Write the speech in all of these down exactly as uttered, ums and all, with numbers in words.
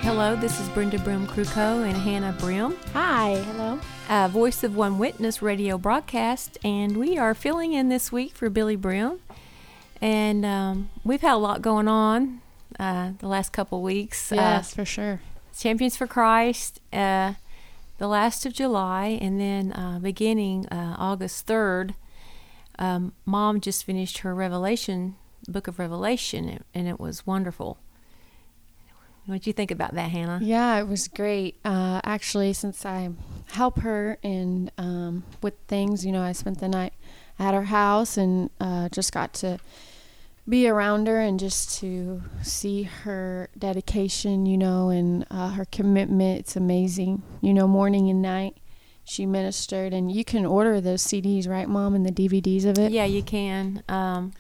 Hello, this is Brenda Brim Kruko and Hannah Brim. Hi, hello. Uh, Voice of One Witness radio broadcast, and we are filling in this week for Billy Brim. And um, we've had a lot going on uh, the last couple weeks. Yes, uh, for sure. Champions for Christ, uh, the last of July, and then uh, beginning uh, August third, um, Mom just finished her Revelation, book of Revelation, and it was wonderful. What did you think about that, Hannah? Yeah, it was great. Uh, actually, since I help her in um, with things, you know, I spent the night at her house and uh, just got to be around her and just to see her dedication, you know, and uh, her commitment. It's amazing. You know, morning and night she ministered, and you can order those C Ds, right, Mom, and the D V Ds of it? Yeah, you can. Um,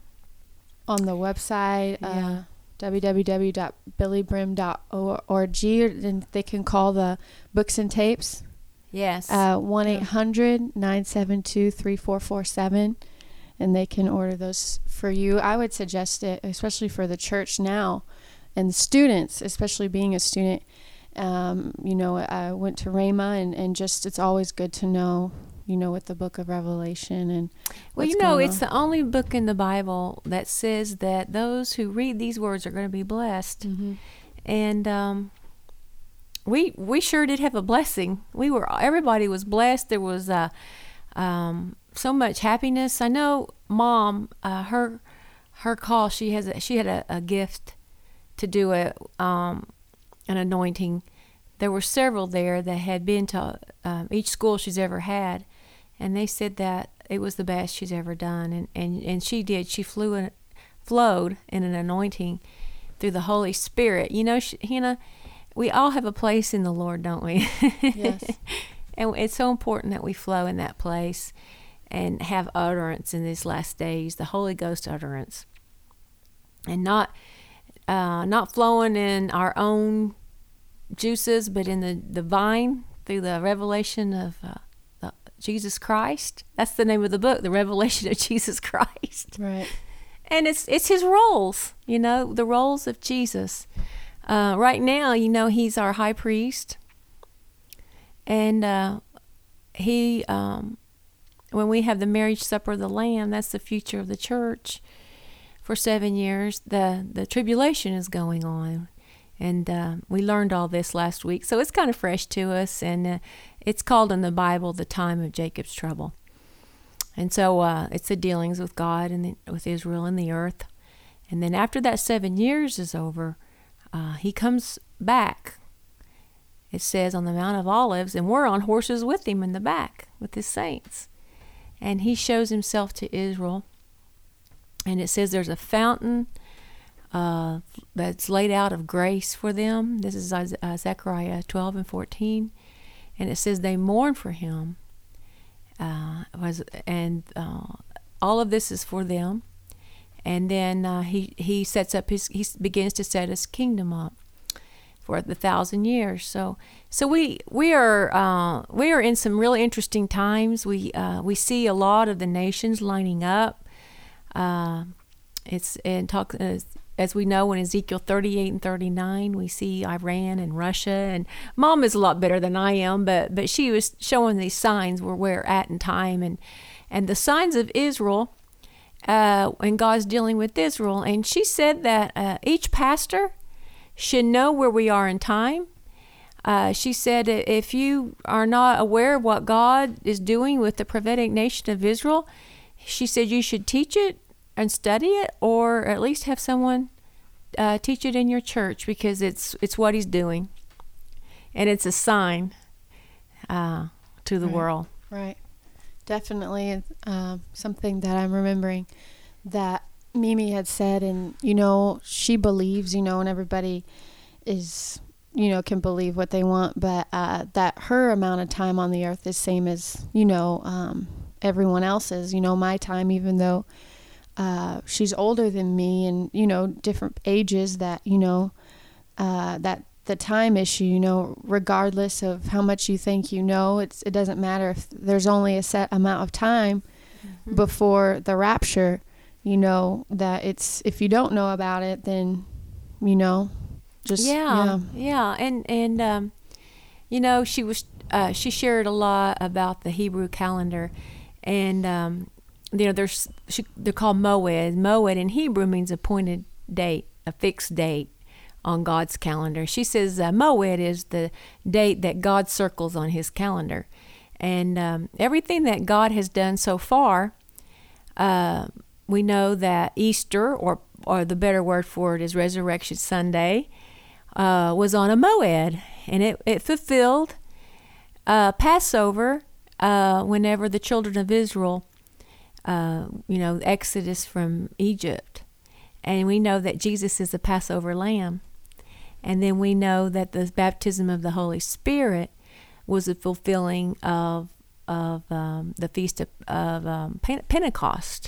on the website. Yeah. Uh, w w w dot billy brim dot org, and they can call the books and tapes. Yes. Uh, one eight hundred nine seven two three four four seven, and they can order those for you. I would suggest it, especially for the church now, and students, especially being a student. Um, you know, I went to Rhema, and, and just it's always good to know, you know, with the book of Revelation and well, you know, it's on. The only book in the Bible that says that those who read these words are going to be blessed. Mm-hmm. And um, we we sure did have a blessing. We were everybody was blessed. There was uh, um, so much happiness. I know Mom, uh, her her call. She has a, she had a, a gift to do a um, an anointing. There were several there that had been to um, each school she's ever had, and they said that it was the best she's ever done. And, and, and she did. She flew in, flowed in an anointing through the Holy Spirit. You know, she, Hannah, we all have a place in the Lord, don't we? Yes. And it's so important that we flow in that place and have utterance in these last days, the Holy Ghost utterance, and not uh, not flowing in our own juices, but in the, the vine through the revelation of uh, the, Jesus Christ. That's the name of the book, The Revelation of Jesus Christ. Right. And it's it's his roles, you know, the roles of Jesus. Uh, right now, you know, he's our high priest. And uh, he, um, when we have the marriage supper of the Lamb, that's the future of the church. For seven years, the, the tribulation is going on. And uh, we learned all this last week, so it's kind of fresh to us. And uh, it's called in the Bible the time of Jacob's trouble. And so uh, it's the dealings with God and the, with Israel and the earth. And then after that seven years is over, uh, he comes back. It says on the Mount of Olives, and we're on horses with him in the back with his saints. And he shows himself to Israel. And it says there's a fountain Uh, that's laid out of grace for them. This is uh, Zechariah twelve and fourteen, and it says they mourn for him. Uh, was and uh, all of this is for them, and then uh, he he sets up his he begins to set his kingdom up for the thousand years. So so we we are uh, we are in some really interesting times. We uh, we see a lot of the nations lining up. Uh, it's and talk. Uh, As we know, in Ezekiel thirty-eight and thirty-nine, we see Iran and Russia. And Mom is a lot better than I am, but but she was showing these signs where we're at in time. And, and the signs of Israel, uh, and God's dealing with Israel. And she said that uh, each pastor should know where we are in time. Uh, she said if you are not aware of what God is doing with the prophetic nation of Israel, she said you should teach it and study it, or at least have someone uh, teach it in your church, because it's it's what he's doing, and it's a sign uh, to the right. world. Right, definitely. Uh, something that I'm remembering that Mimi had said, and you know, she believes, you know, and everybody is, you know, can believe what they want, but uh, that her amount of time on the earth is same as, you know, um, everyone else's. You know, my time, even though. Uh, she's older than me, and, you know, different ages, that, you know, uh, that the time issue, you know, regardless of how much you think you know, it's, it doesn't matter if there's only a set amount of time mm-hmm. before the rapture, you know, that it's, if you don't know about it, then, you know, Just yeah, yeah. yeah, and and um, you know, she was uh, she shared a lot about the Hebrew calendar, and um, you know, there's she, they're called Moed. Moed in Hebrew means appointed date, a fixed date on God's calendar. She says uh, Moed is the date that God circles on His calendar, and um, everything that God has done so far. Uh, we know that Easter, or or the better word for it is Resurrection Sunday, uh, was on a Moed, and it, it fulfilled uh, Passover uh, whenever the children of Israel, uh, you know, Exodus from Egypt. And we know that Jesus is the Passover lamb. And then we know that the baptism of the Holy Spirit was a fulfilling of of um, the feast of, of um, Pentecost.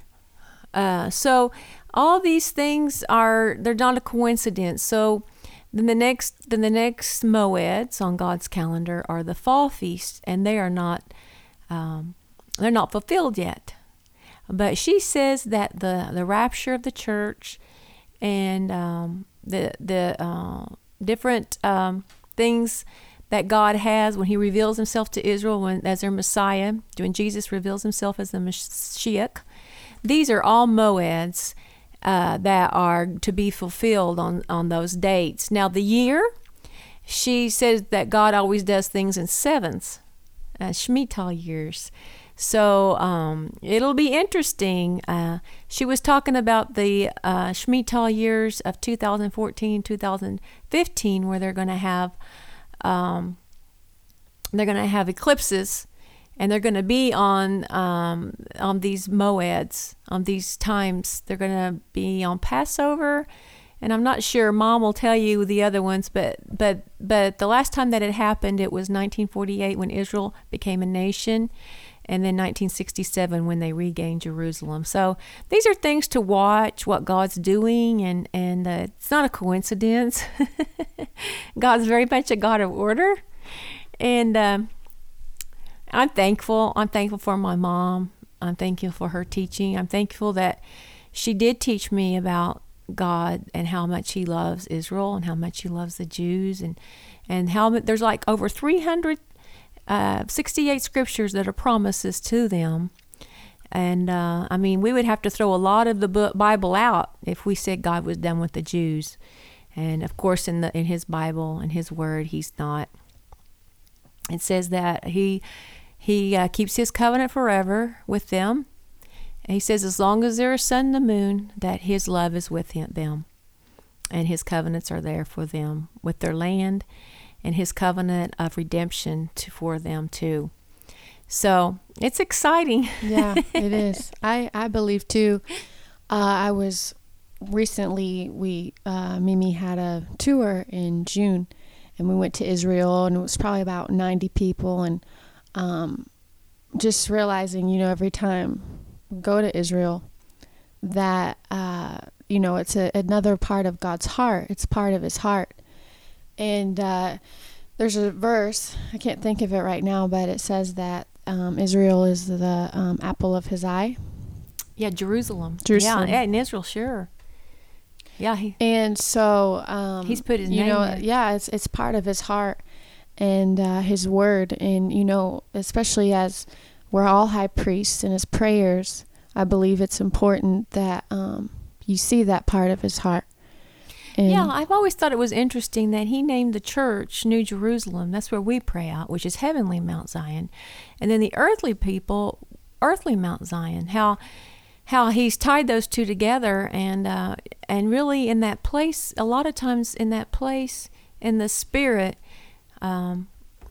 Uh, so all these things are, they're not a coincidence. So then the next then the next Moeds on God's calendar are the fall feasts, and they are not um, they're not fulfilled yet. But she says that the, the rapture of the church and um, the the uh, different um, things that God has when He reveals Himself to Israel when as their Messiah, when Jesus reveals Himself as the Mashiach, these are all Moeds uh, that are to be fulfilled on, on those dates. Now the year, she says that God always does things in sevens, uh, Shemitah years. So um, it'll be interesting. Uh, she was talking about the uh, Shemitah years of two thousand fourteen, two thousand fifteen, where they're going to have um, they're going to have eclipses, and they're going to be on um, on these Moeds, on these times. They're going to be on Passover, and I'm not sure. Mom will tell you the other ones, but but but the last time that it happened, it was nineteen forty-eight when Israel became a nation. And then nineteen sixty-seven when they regained Jerusalem. So these are things to watch, what God's doing, and, and uh, it's not a coincidence. God's very much a God of order. And um, I'm thankful. I'm thankful for my mom. I'm thankful for her teaching. I'm thankful that she did teach me about God and how much He loves Israel and how much He loves the Jews. And, and how there's like over three hundred Uh, sixty-eight scriptures that are promises to them. And uh, I mean, we would have to throw a lot of the book, Bible out if we said God was done with the Jews. And of course, in the in His Bible and His Word, He's not. It says that He He uh, keeps His covenant forever with them. And He says as long as there is sun and the moon, that His love is with him, them. And His covenants are there for them with their land, and His covenant of redemption to, for them too. So it's exciting. Yeah, it is. I, I believe too. Uh, I was recently, we, uh, Mimi had a tour in June, and we went to Israel, and it was probably about ninety people. And um, just realizing, you know, every time we go to Israel, that, uh, you know, it's a, another part of God's heart. It's part of His heart. And uh, there's a verse, I can't think of it right now, but it says that um, Israel is the um, apple of His eye. Yeah, Jerusalem. Jerusalem. Yeah, in Israel, sure. Yeah. He, and so... Um, he's put His you name know, there. Yeah, it's, it's part of His heart and uh, His word. And, you know, especially as we're all high priests in His prayers, I believe it's important that um, you see that part of His heart. And yeah, I've always thought it was interesting that He named the church New Jerusalem. That's where we pray out, which is heavenly Mount Zion. And then the earthly people, earthly Mount Zion. How how He's tied those two together. And, uh, and really in that place, a lot of times in that place, in the Spirit, um,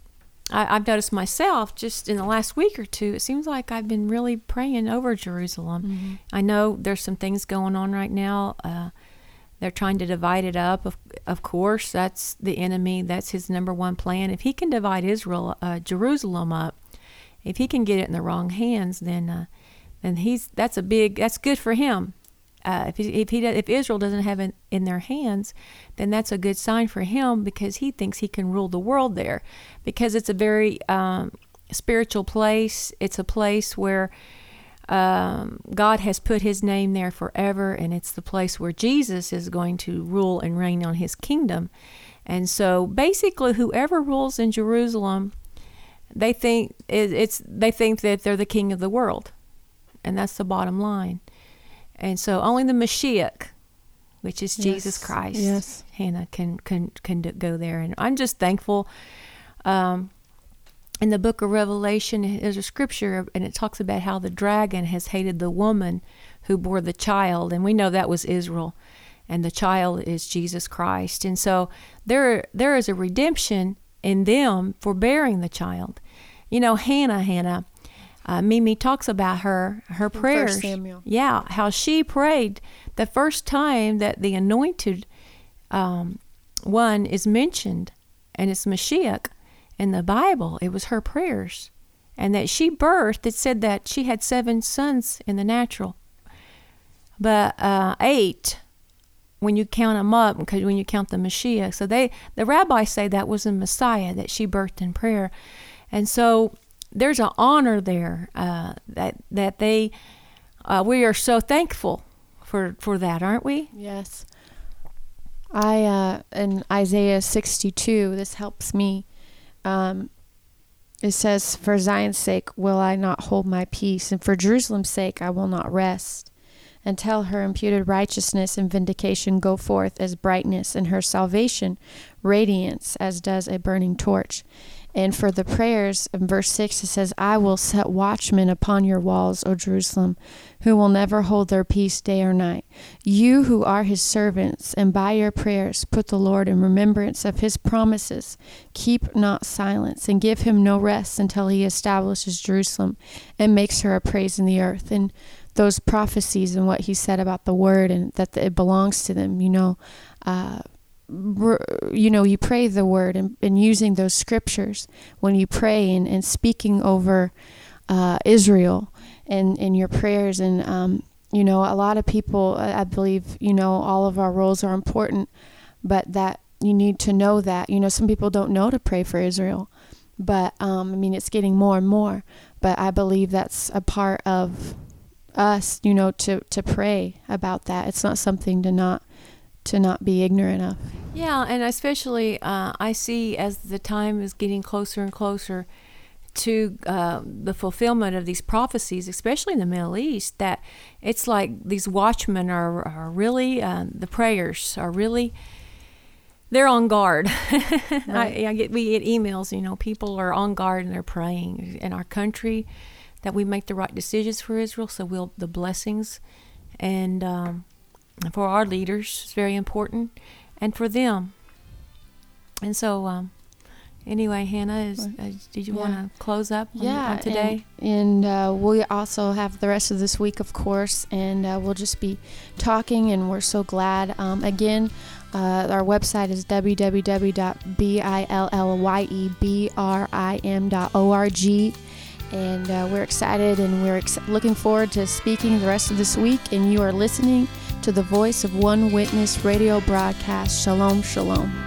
I, I've noticed myself just in the last week or two, it seems like I've been really praying over Jerusalem. Mm-hmm. I know there's some things going on right now. Uh, They're trying to divide it up. Of, of course, that's the enemy. That's his number one plan. If he can divide Israel, uh, Jerusalem up, if he can get it in the wrong hands, then uh, then he's that's a big. That's good for him. Uh, if he, if he if Israel doesn't have it in their hands, then that's a good sign for him because he thinks he can rule the world there, because it's a very um, spiritual place. It's a place where um, God has put his name there forever, and it's the place where Jesus is going to rule and reign on his kingdom. And so basically whoever rules in Jerusalem, they think it, it's they think that they're the king of the world. And that's the bottom line. And so only the Mashiach, which is yes. Jesus Christ, yes. Hannah, can, can, can go there. And I'm just thankful. Um, in the book of Revelation, there's a scripture, and it talks about how the dragon has hated the woman who bore the child. And we know that was Israel. And the child is Jesus Christ. And so there, there is a redemption in them for bearing the child. You know, Hannah, Hannah, uh, Mimi talks about her, her prayers. First Samuel. Yeah, how she prayed the first time that the anointed um, one is mentioned, and it's Mashiach in the Bible. It was her prayers. And that she birthed, it said that she had seven sons in the natural. But uh, eight, when you count them up, because when you count the Mashiach. So they, the rabbis say that was the Messiah that she birthed in prayer. And so there's an honor there uh, that that they, uh, we are so thankful for, for that, aren't we? Yes. I, uh, in Isaiah sixty-two, this helps me. Um, it says, for Zion's sake will I not hold my peace, and for Jerusalem's sake I will not rest, until her imputed righteousness and vindication go forth as brightness, and her salvation radiance as does a burning torch. And for the prayers, in verse six, it says, I will set watchmen upon your walls, O Jerusalem, who will never hold their peace day or night. You who are his servants, and by your prayers put the Lord in remembrance of his promises. Keep not silence, and give him no rest until he establishes Jerusalem and makes her a praise in the earth. And those prophecies and what he said about the word, and that it belongs to them, you know, uh, you know, you pray the word, and, and using those scriptures when you pray, and, and speaking over uh, Israel and in your prayers. And, um, you know, a lot of people, I believe, you know, all of our roles are important, but that you need to know that, you know, some people don't know to pray for Israel, but, um, I mean, it's getting more and more, but I believe that's a part of us, you know, to, to pray about that. It's not something to not to not be ignorant of. Yeah, and especially uh, I see as the time is getting closer and closer to uh, the fulfillment of these prophecies, especially in the Middle East, that it's like these watchmen are, are really, uh, the prayers are really, they're on guard. Right. I, I get we get emails, you know, people are on guard and they're praying in our country that we make the right decisions for Israel, so we'll the blessings, and um, for our leaders, it's very important, and for them. And so, um, anyway, Hannah, is, uh, did you yeah. want to close up on, yeah, on today? And, and uh, we also have the rest of this week, of course, and uh, we'll just be talking, and we're so glad. Um, again, uh, our website is w w w dot billybrim dot org. And uh, we're excited, and we're ex- looking forward to speaking the rest of this week. And you are listening to the Voice of One Witness radio broadcast. Shalom, shalom.